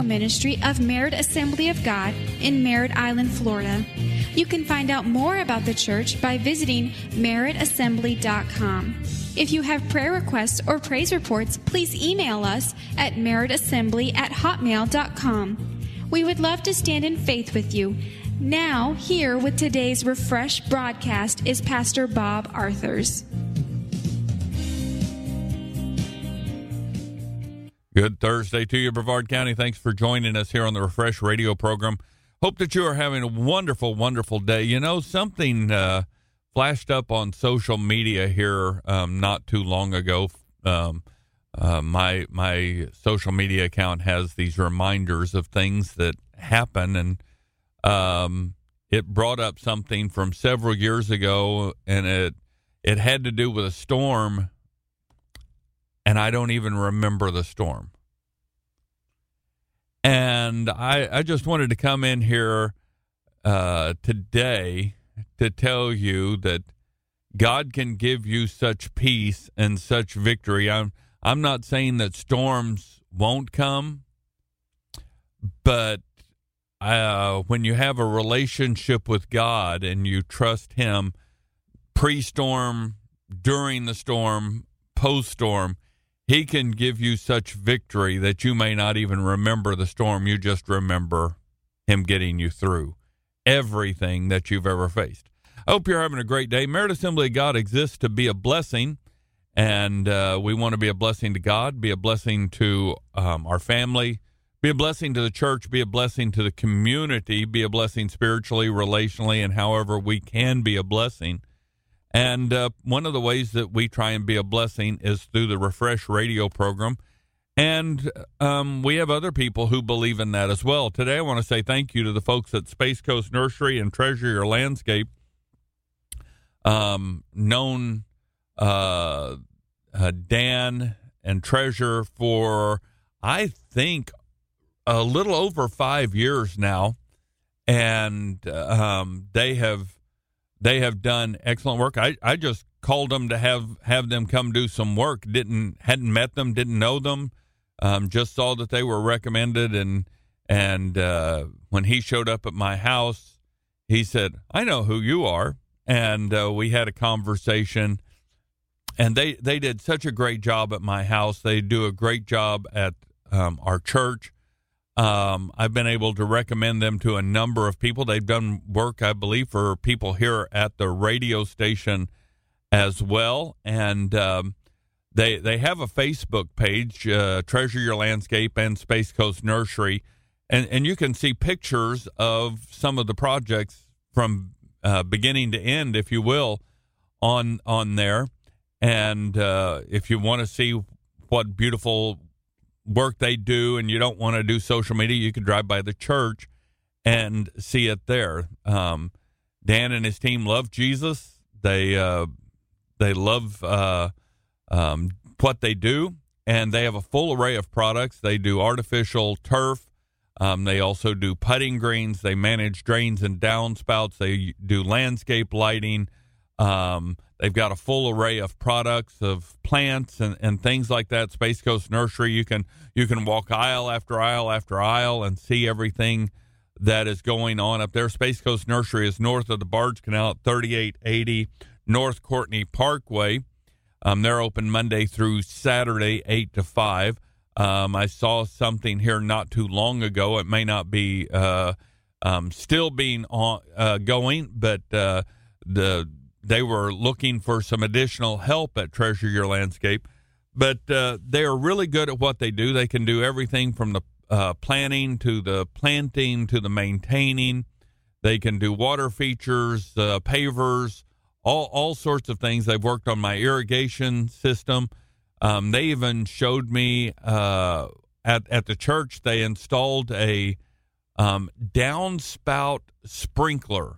Ministry of Merritt Assembly of God in Merritt Island, Florida. You can find out more about the church by visiting merrittassembly.com. If you have prayer requests or praise reports, please email us at merrittassembly@hotmail.com. We would love to stand in faith with you. Now, here with today's Refresh broadcast is Pastor Bob Arthurs. Good Thursday to you, Brevard County. Thanks for joining us here on the Refresh radio program. Hope that you are having a wonderful, wonderful day. You know, something flashed up on social media here not too long ago. My social media account has these reminders of things that happen, and it brought up something from several years ago, and it had to do with a storm. And I don't even remember the storm. And I just wanted to come in here today to tell you that God can give you such peace and such victory. I'm not saying that storms won't come, but when you have a relationship with God and you trust Him pre-storm, during the storm, post-storm, He can give you such victory that you may not even remember the storm. You just remember Him getting you through everything that you've ever faced. I hope you're having a great day. Merritt Assembly of God exists to be a blessing, and we want to be a blessing to God, be a blessing to our family, be a blessing to the church, be a blessing to the community, be a blessing spiritually, relationally, and however we can be a blessing. And one of the ways that we try and be a blessing is through the Refresh radio program. And we have other people who believe in that as well. Today, I want to say thank you to the folks at Space Coast Nursery and Treasure Your Landscape, known Dan and Treasure for, I think, a little over 5 years now. And they have done excellent work. I just called them to have them come do some work. Hadn't met them, didn't know them. Just saw that they were recommended, and when he showed up at my house, he said, "I know who you are," and we had a conversation. And they did such a great job at my house. They do a great job at our church. I've been able to recommend them to a number of people. They've done work, I believe, for people here at the radio station as well. And they have a Facebook page, Treasure Your Landscape and Space Coast Nursery. And you can see pictures of some of the projects from beginning to end, if you will, on there. And if you want to see what beautiful work they do and you don't want to do social media, you can drive by the church and see it there. Dan and his team love Jesus. They love what they do, and they have a full array of products. They do artificial turf. They also do putting greens. They manage drains and downspouts. They do landscape lighting. They've got a full array of products, of plants and things like that. Space Coast Nursery, you can walk aisle after aisle after aisle and see everything that is going on up there. Space Coast Nursery is north of the Barge Canal at 3880 North Courtney Parkway. They're open Monday through Saturday, 8 to 5. I saw something here not too long ago. It may not be still being going, but they were looking for some additional help at Treasure Your Landscape. But they are really good at what they do. They can do everything from the planning to the planting to the maintaining. They can do water features, pavers, all sorts of things. They've worked on my irrigation system. They even showed me at the church, they installed a downspout sprinkler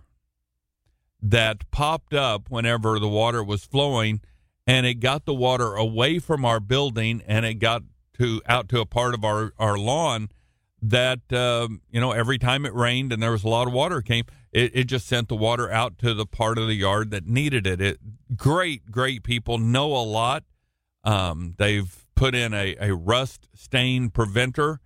that popped up whenever the water was flowing, and it got the water away from our building, and it got out to a part of our lawn that, every time it rained and there was a lot of water came, it just sent the water out to the part of the yard that needed it. Great people, know a lot. They've put in a rust stain preventer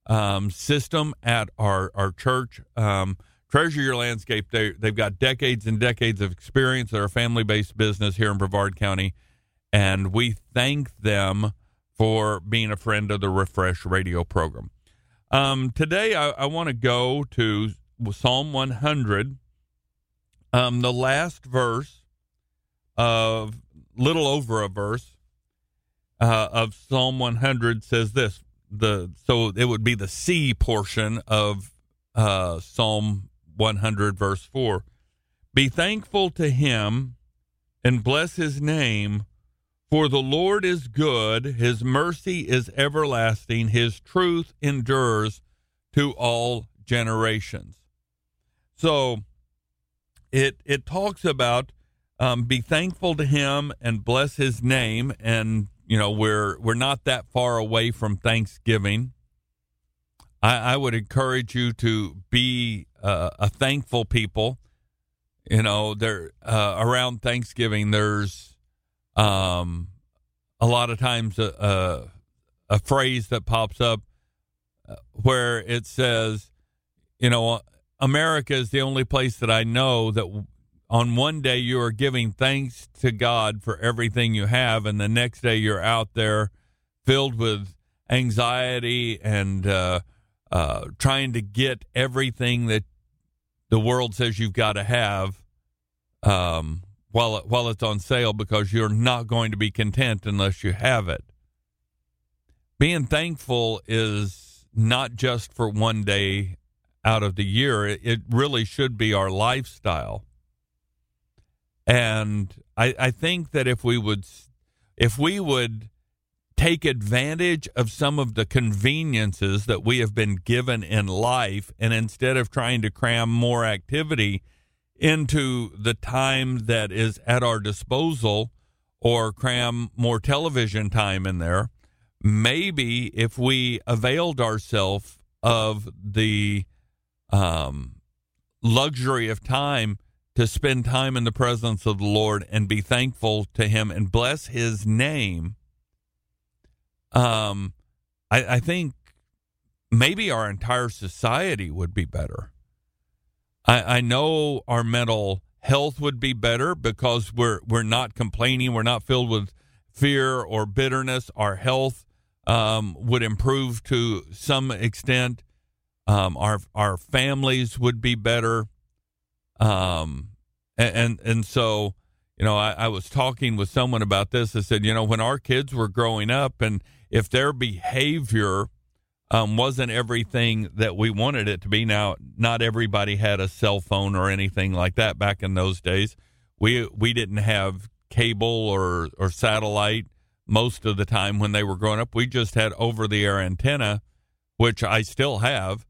system at our church. Treasure Your Landscape, they've got decades and decades of experience. They're a family-based business here in Brevard County, and we thank them for being a friend of the Refresh radio program. Today, I want to go to Psalm 100, the last verse of, little over a verse of Psalm 100 says this. So it would be the C portion of Psalm 100, verse 4. Be thankful to him and bless his name, for the Lord is good, his mercy is everlasting, his truth endures to all generations. So it talks about be thankful to him and bless his name, and we're not that far away from Thanksgiving. I would encourage you to be a thankful people. There around Thanksgiving, there's a lot of times a phrase that pops up where it says, America is the only place that I know that on one day you are giving thanks to God for everything you have, and the next day you're out there filled with anxiety and trying to get everything that the world says you've got to have while it's on sale, because you're not going to be content unless you have it. Being thankful is not just for one day out of the year. It really should be our lifestyle. And I think that if we would take advantage of some of the conveniences that we have been given in life, and instead of trying to cram more activity into the time that is at our disposal, or cram more television time in there, maybe if we availed ourselves of the luxury of time to spend time in the presence of the Lord and be thankful to him and bless his name, I think maybe our entire society would be better. I know our mental health would be better because we're not complaining. We're not filled with fear or bitterness. Our health would improve to some extent. Our families would be better. And so, I was talking with someone about this. I said, when our kids were growing up, and if their behavior wasn't everything that we wanted it to be. Now, not everybody had a cell phone or anything like that back in those days. We didn't have cable or satellite most of the time when they were growing up. We just had over-the-air antenna, which I still have.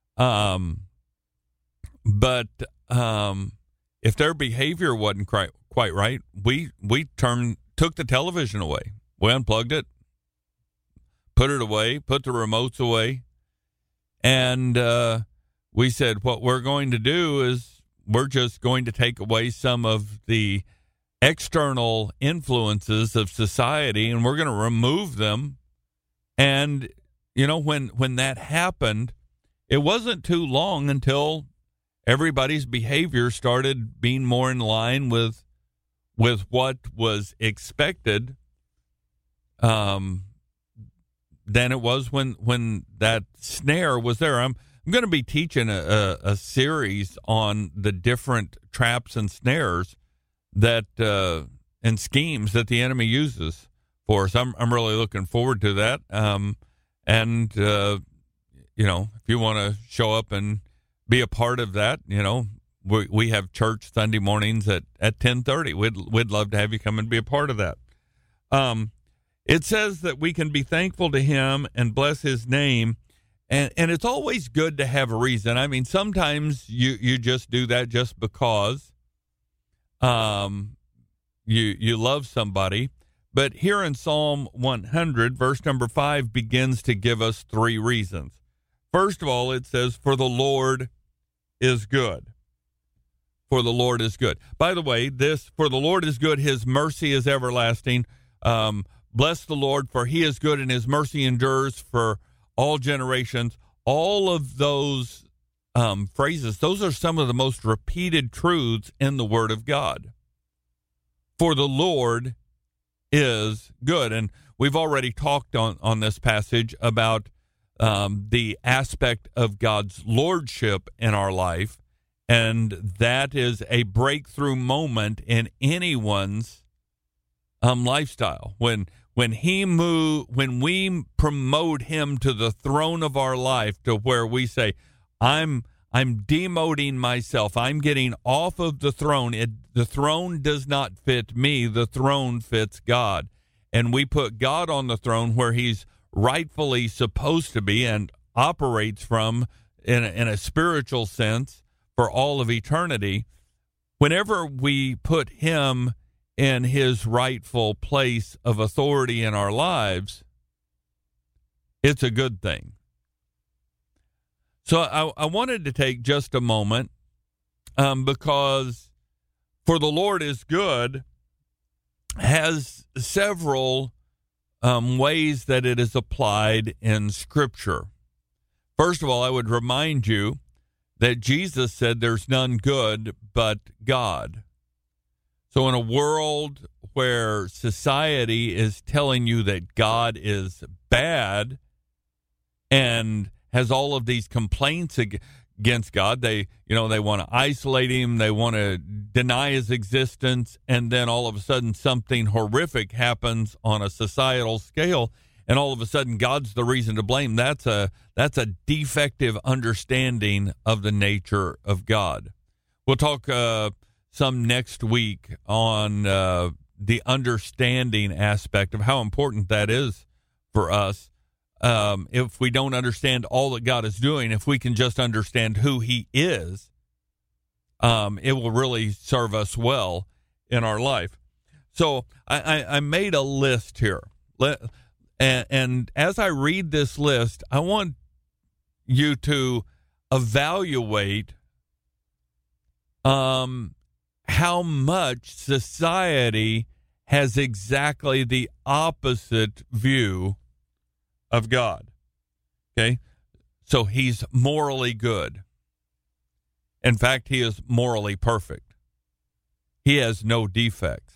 But if their behavior wasn't quite right, we took the television away. We unplugged it, put it away, put the remotes away, and we said what we're going to do is we're just going to take away some of the external influences of society, and we're going to remove them. And, when that happened, it wasn't too long until everybody's behavior started being more in line with what was expected than it was when that snare was there. I'm going to be teaching a series on the different traps and snares that and schemes that the enemy uses for us. I'm really looking forward to that. If you want to show up and be a part of that, we have church Sunday mornings at 10:30. We'd love to have you come and be a part of that. It says that we can be thankful to him and bless his name, and it's always good to have a reason. I mean, sometimes you just do that just because you love somebody. But here in Psalm 100, verse number 5 begins to give us three reasons. First of all, it says, for the Lord is good. For the Lord is good. By the way, this, for the Lord is good, his mercy is everlasting. Bless the Lord, for he is good and his mercy endures for all generations. all of those phrases, those are some of the most repeated truths in the Word of God. For the Lord is good. And we've already talked on this passage about the aspect of God's lordship in our life, and that is a breakthrough moment in anyone's lifestyle. When we promote him to the throne of our life, to where we say, I'm demoting myself. I'm getting off of the throne. The throne does not fit me. The throne fits God. And we put God on the throne where he's rightfully supposed to be and operates from in a spiritual sense for all of eternity. Whenever we put him in his rightful place of authority in our lives, it's a good thing. So I wanted to take just a moment because for the Lord is good has several ways that it is applied in Scripture. First of all, I would remind you that Jesus said there's none good but God. So in a world where society is telling you that God is bad and has all of these complaints against God, they want to isolate him, they want to deny his existence, and then all of a sudden something horrific happens on a societal scale, and all of a sudden God's the reason to blame. That's a defective understanding of the nature of God. We'll talk some next week on the understanding aspect of how important that is for us. If we don't understand all that God is doing, if we can just understand who he is, it will really serve us well in our life. So I made a list here. And as I read this list, I want you to evaluate how much society has exactly the opposite view of God. Okay? So he's morally good. In fact, he is morally perfect. He has no defects.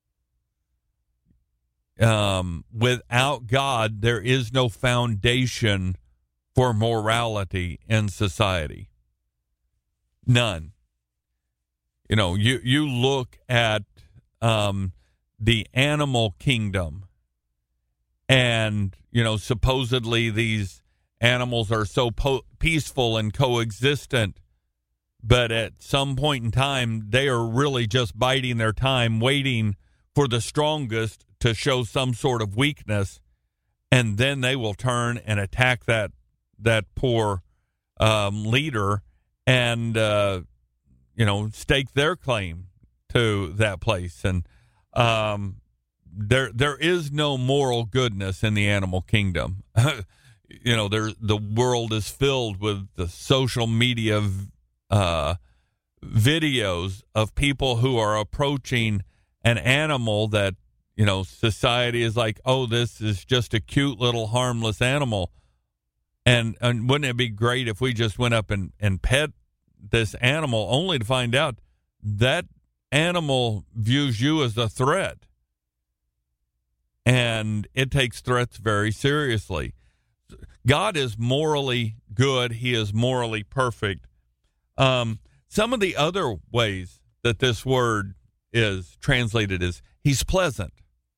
Without God, there is no foundation for morality in society. None. You look at the animal kingdom, and supposedly these animals are so peaceful and coexistent, but at some point in time they are really just biding their time, waiting for the strongest to show some sort of weakness, and then they will turn and attack that poor leader and stake their claim to that place. And there is no moral goodness in the animal kingdom. The world is filled with the social media videos of people who are approaching an animal that society is like, oh, this is just a cute little harmless animal. And wouldn't it be great if we just went up and pet this animal, only to find out that animal views you as a threat. And it takes threats very seriously. God is morally good. He is morally perfect. Some of the other ways that this word is translated is he's pleasant.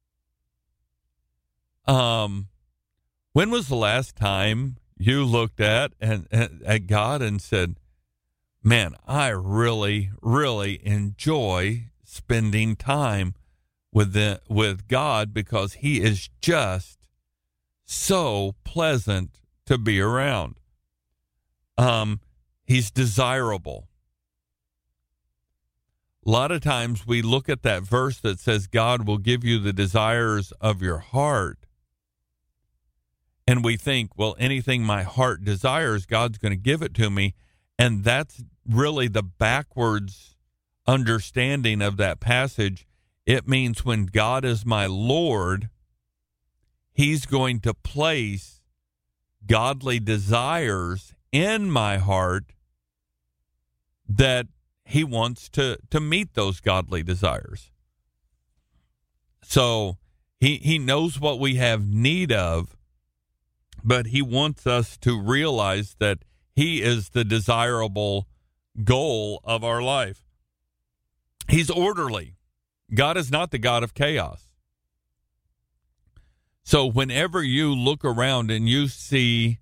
When was the last time you looked at God and said, man, I really, really enjoy spending time with God because he is just so pleasant to be around. He's desirable. A lot of times we look at that verse that says God will give you the desires of your heart, and we think, well, anything my heart desires, God's going to give it to me. And that's really the backwards understanding of that passage. It means when God is my Lord, he's going to place godly desires in my heart that he wants to meet those godly desires. So he knows what we have need of, but he wants us to realize that he is the desirable goal of our life. He's orderly. God is not the God of chaos. So whenever you look around and you see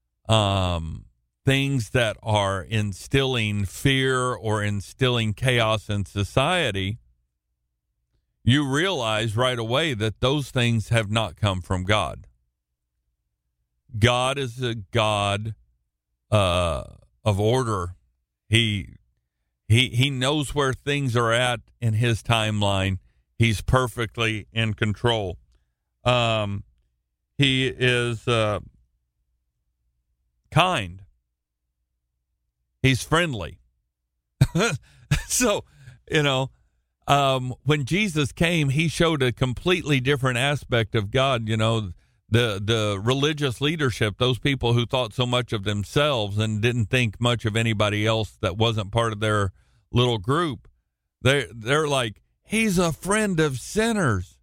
things that are instilling fear or instilling chaos in society, you realize right away that those things have not come from God. God is a God of order. He knows where things are at in his timeline. He's perfectly in control. He is kind. He's friendly. So, when Jesus came, he showed a completely different aspect of God. The religious leadership, those people who thought so much of themselves and didn't think much of anybody else that wasn't part of their little group, they're like, he's a friend of sinners.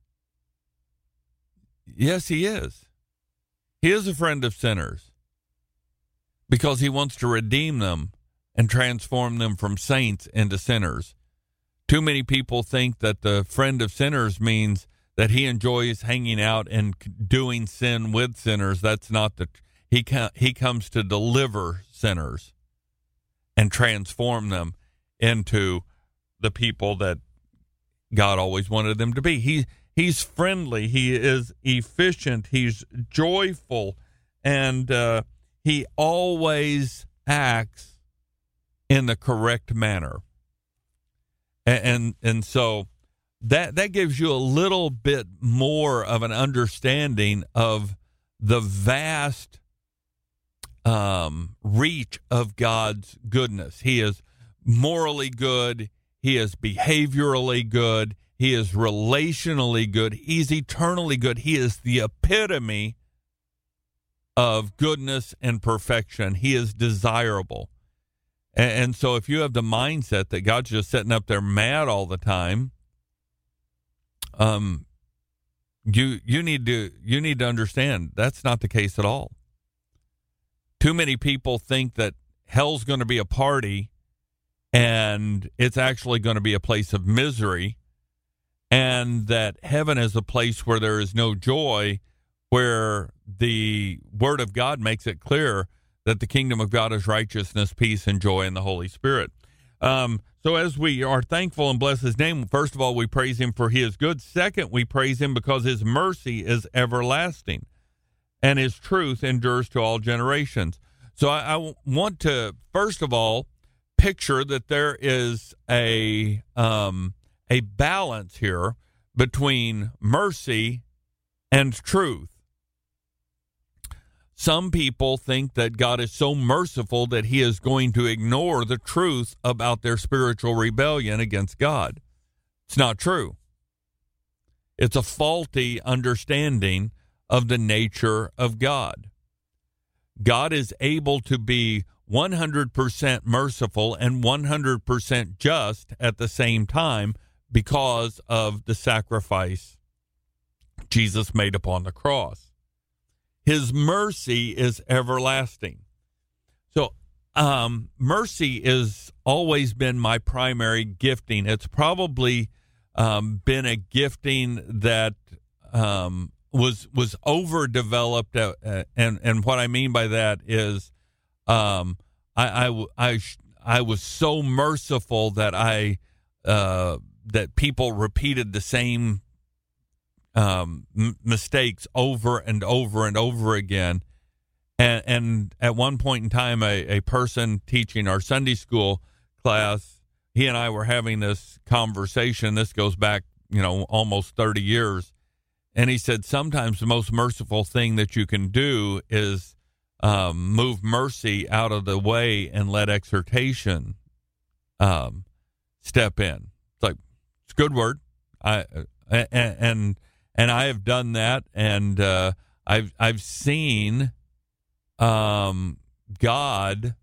Yes, he is. He is a friend of sinners because he wants to redeem them and transform them from saints into sinners. Too many people think that the friend of sinners means that he enjoys hanging out and doing sin with sinners. That's not he comes to deliver sinners and transform them into the people that God always wanted them to be. He's friendly. He is efficient. He's joyful, and he always acts in the correct manner. And so that gives you a little bit more of an understanding of the vast reach of God's goodness. He is morally good. He is behaviorally good. He is relationally good. He's eternally good. He is the epitome of goodness and perfection. He is desirable. And so if you have the mindset that God's just sitting up there mad all the time, you need to understand that's not the case at all. Too many people think that hell's going to be a party and it's actually going to be a place of misery, and that heaven is a place where there is no joy, where the Word of God makes it clear that the kingdom of God is righteousness, peace, and joy in the Holy Spirit. So as we are thankful and bless his name, first of all, we praise him for he is good. Second, we praise him because his mercy is everlasting and his truth endures to all generations. So I want to, first of all, picture that there is a balance here between mercy and truth. Some people think that God is so merciful that he is going to ignore the truth about their spiritual rebellion against God. It's not true. It's a faulty understanding of the nature of God. God is able to be 100% merciful and 100% just at the same time because of the sacrifice Jesus made upon the cross. His mercy is everlasting. So mercy has always been my primary gifting. It's probably been a gifting that was overdeveloped, and what I mean by that is I was so merciful that that people repeated the same mistakes over and over and over again. And at one point in time, a person teaching our Sunday school class, he and I were having this conversation. This goes back, almost 30 years. And he said, sometimes the most merciful thing that you can do is move mercy out of the way and let exhortation step in. It's like, it's a good word. And I have done that, and I've seen God,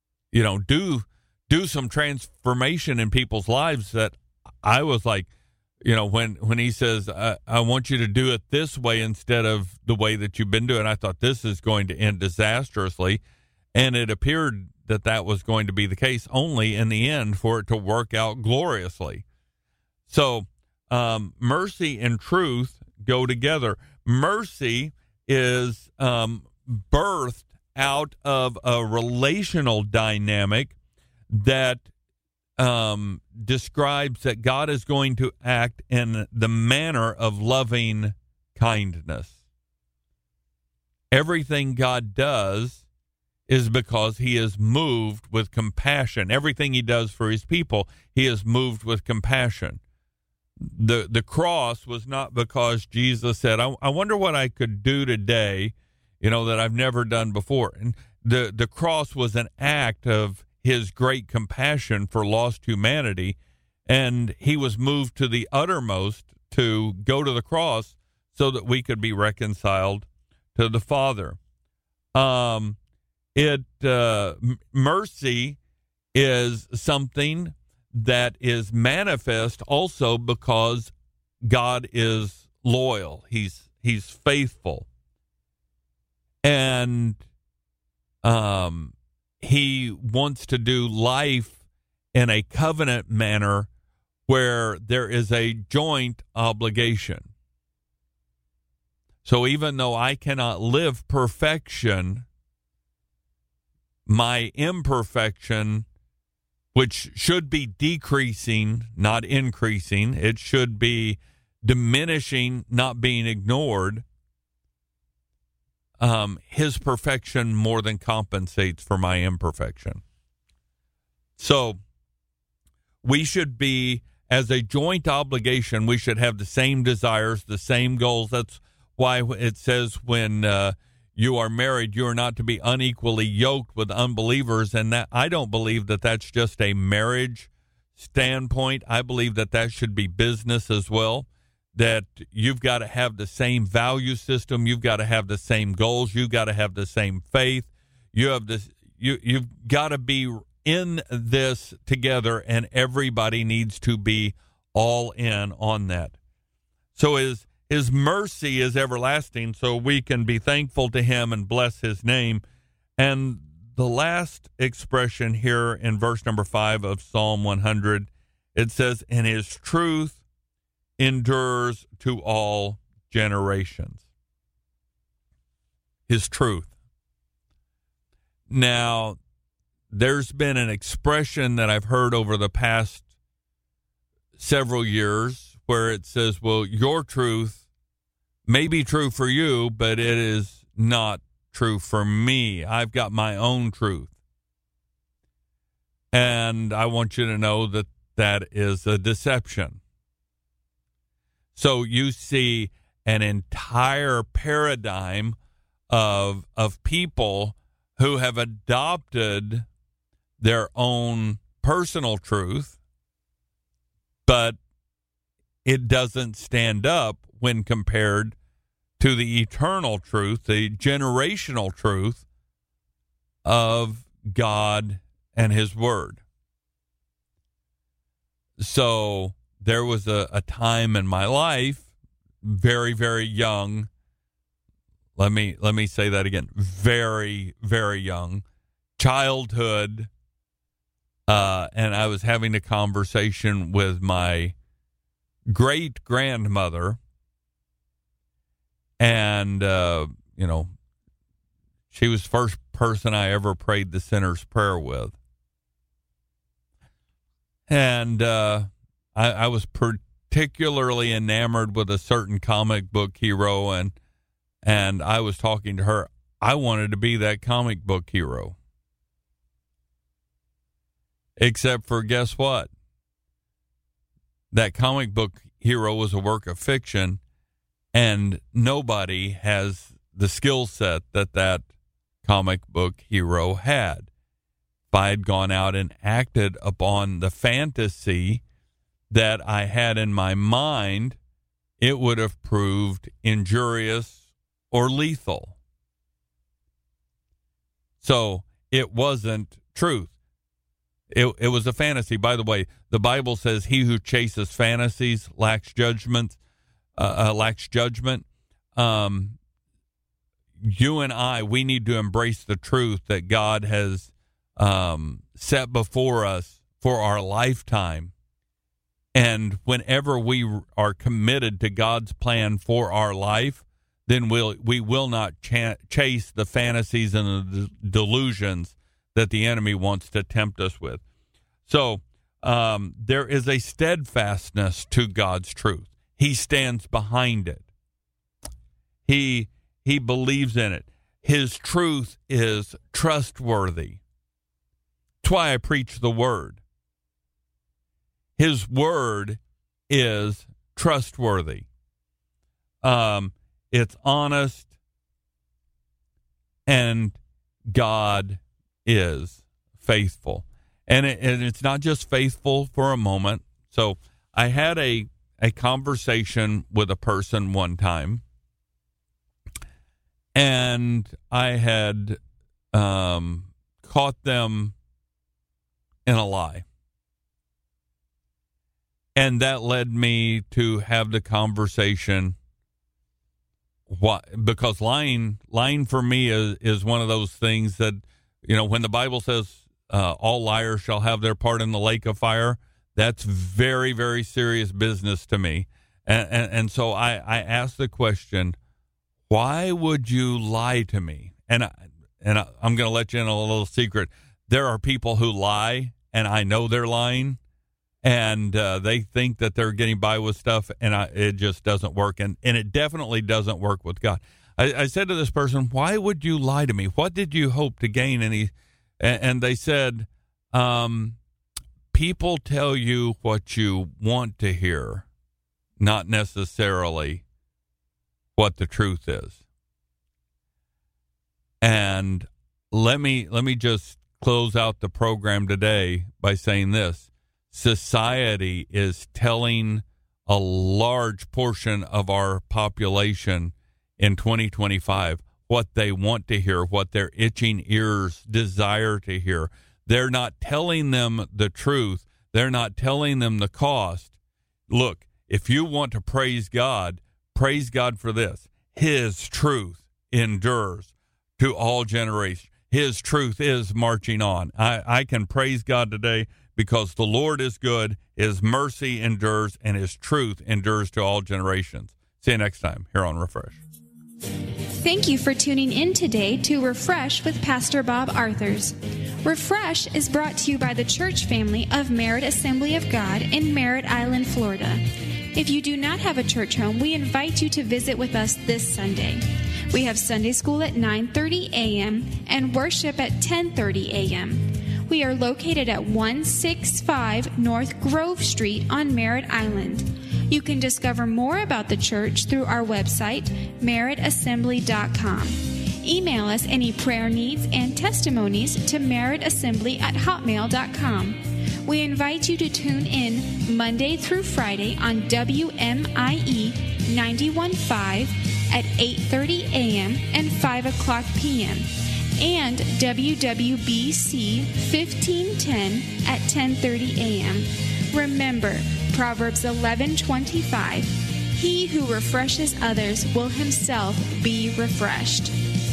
do some transformation in people's lives that I was like, when he says, I want you to do it this way instead of the way that you've been doing, I thought this is going to end disastrously. And it appeared that was going to be the case, only in the end for it to work out gloriously. So mercy and truth go together. Mercy is birthed out of a relational dynamic that describes that God is going to act in the manner of loving kindness. Everything God does is because he is moved with compassion. Everything he does for his people, he is moved with compassion. The cross was not because Jesus said, I wonder what I could do today, that I've never done before. And the cross was an act of his great compassion for lost humanity, and he was moved to the uttermost to go to the cross so that we could be reconciled to the Father. Mercy is something that is manifest also because God is loyal. He's faithful. And he wants to do life in a covenant manner where there is a joint obligation. So even though I cannot live perfection, my imperfection, which should be decreasing, not increasing, it should be diminishing, not being ignored, his perfection more than compensates for my imperfection. So we should be, as a joint obligation, we should have the same desires, the same goals. That's why it says when you are married, you are not to be unequally yoked with unbelievers. And that, I don't believe that that's just a marriage standpoint. I believe that that should be business as well, that you've got to have the same value system. You've got to have the same goals. You've got to have the same faith. You've got to be in this together, and everybody needs to be all in on that. So his mercy is everlasting, so we can be thankful to him and bless his name. And the last expression here in verse number 5 of Psalm 100, it says, and his truth endures to all generations. His truth. Now, there's been an expression that I've heard over the past several years where it says, well, your truth may be true for you, but it is not true for me. I've got my own truth. And I want you to know that that is a deception. So you see an entire paradigm of people who have adopted their own personal truth, but it doesn't stand up when compared to the eternal truth, the generational truth of God and his word. So there was a time in my life, very, very young. Let me say that again. Very, very young. Childhood. And I was having a conversation with my great-grandmother. And, she was the first person I ever prayed the sinner's prayer with. And I was particularly enamored with a certain comic book hero, and I was talking to her. I wanted to be that comic book hero. Except for, guess what? That comic book hero was a work of fiction, and nobody has the skill set that comic book hero had. If I had gone out and acted upon the fantasy that I had in my mind, it would have proved injurious or lethal. So it wasn't truth. It was a fantasy. By the way, the Bible says he who chases fantasies lacks judgment. You and I, we need to embrace the truth that God has set before us for our lifetime. And whenever we are committed to God's plan for our life, then we will not chase the fantasies and the delusions that the enemy wants to tempt us with. So there is a steadfastness to God's truth. He stands behind it. He believes in it. His truth is trustworthy. That's why I preach the word. His word is trustworthy. It's honest, and God is faithful. And it's not just faithful for a moment. So I had a conversation with a person one time, and I had caught them in a lie. And that led me to have the conversation. Because lying for me is one of those things that, when the Bible says all liars shall have their part in the lake of fire, that's very, very serious business to me. And so I asked the question, why would you lie to me? And I'm going to let you in a little secret. There are people who lie, and I know they're lying, and they think that they're getting by with stuff, and it just doesn't work. And it definitely doesn't work with God. I said to this person, why would you lie to me? What did you hope to gain? And they said, people tell you what you want to hear, not necessarily what the truth is. And let me just close out the program today by saying this. Society is telling a large portion of our population in 2025 what they want to hear, what their itching ears desire to hear. They're not telling them the truth. They're not telling them the cost. Look, if you want to praise God for this. His truth endures to all generations. His truth is marching on. I can praise God today because the Lord is good, His mercy endures, and His truth endures to all generations. See you next time here on Refresh. Thank you for tuning in today to Refresh with Pastor Bob Arthurs. Refresh is brought to you by the church family of Merritt Assembly of God in Merritt Island, Florida. If you do not have a church home, we invite you to visit with us this Sunday. We have Sunday school at 9:30 a.m. and worship at 10:30 a.m. We are located at 165 North Grove Street on Merritt Island. You can discover more about the church through our website, merrittassembly.com. Email us any prayer needs and testimonies to merrittassembly@hotmail.com. We invite you to tune in Monday through Friday on WMIE 91.5 at 8:30 a.m. and 5 o'clock p.m. and WWBC 1510 at 10:30 a.m. Remember, Proverbs 11:25, he who refreshes others will himself be refreshed.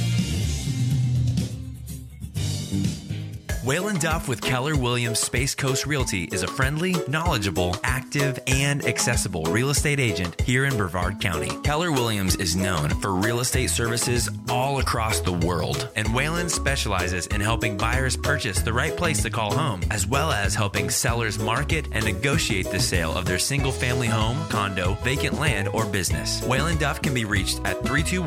Waylon Duff with Keller Williams Space Coast Realty is a friendly, knowledgeable, active, and accessible real estate agent here in Brevard County. Keller Williams is known for real estate services all across the world, and Waylon specializes in helping buyers purchase the right place to call home, as well as helping sellers market and negotiate the sale of their single-family home, condo, vacant land, or business. Waylon Duff can be reached at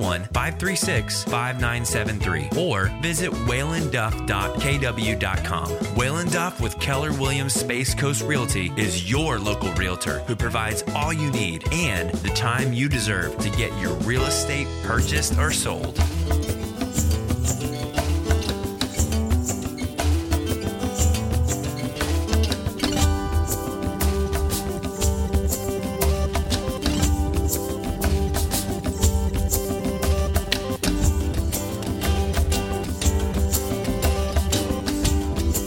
321-536-5973 or visit waylonduff.kw.com. Waylon Duff with Keller Williams Space Coast Realty is your local realtor who provides all you need and the time you deserve to get your real estate purchased or sold.